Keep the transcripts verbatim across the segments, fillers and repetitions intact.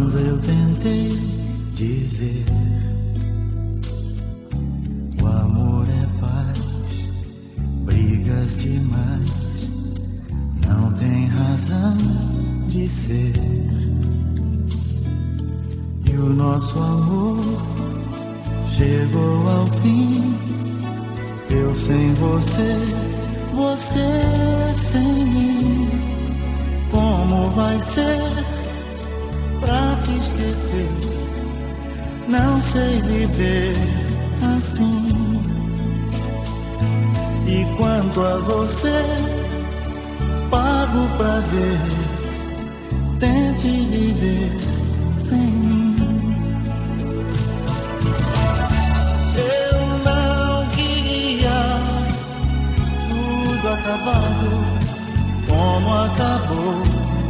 Quando eu tentei dizer o amor é paz, brigas demais não tem razão de ser. E o nosso amor chegou ao fim. Eu sem você, você sem mim. Como vai ser pra te esquecer? Não sei viver assim. E quanto a você, pago pra ver. Tente viver sem mim. Eu não queria tudo acabado como acabou,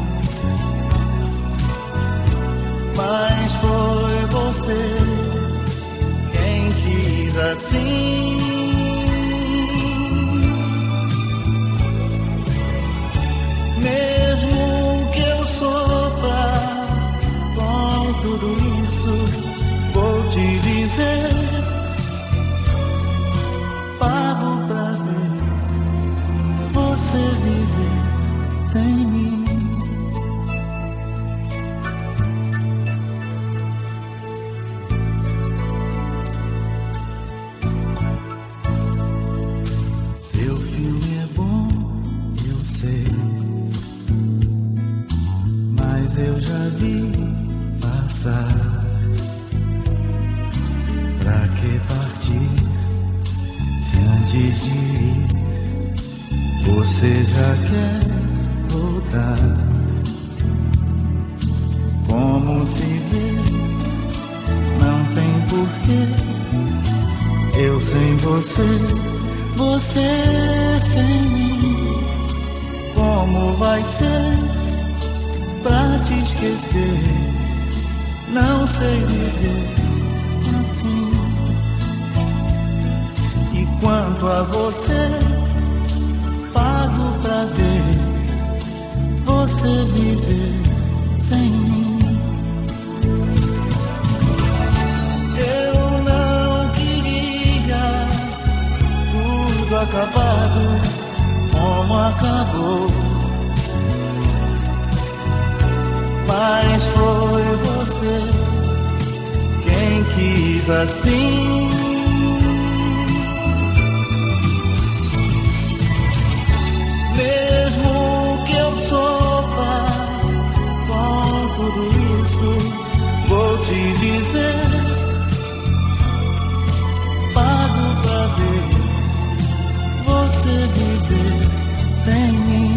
mas foi você quem quis assim. Mesmo que eu sofra com tudo isso, vou te dizer, pago pra ver você viver sem mim. Seu filme é bom, eu sei, mas eu já vi passar. Pra que partir se antes de ir você já quer voltar? Como se vê, não tem porquê. Eu sem você, você sem mim. Como vai ser pra te esquecer? Não sei viver assim. E quanto a você, pago pra ver você viver sem mim. Eu não queria tudo acabado como acabou, mas foi você quem quis assim. Mesmo que eu sofra com tudo isso, vou te dizer, pago pra ver você viver sem mim.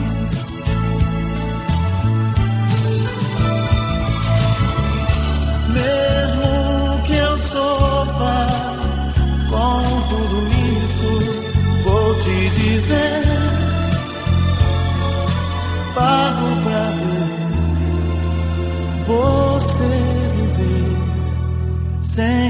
Mesmo que eu sofra com tudo isso, vou te dizer, pago pra ver você viver sem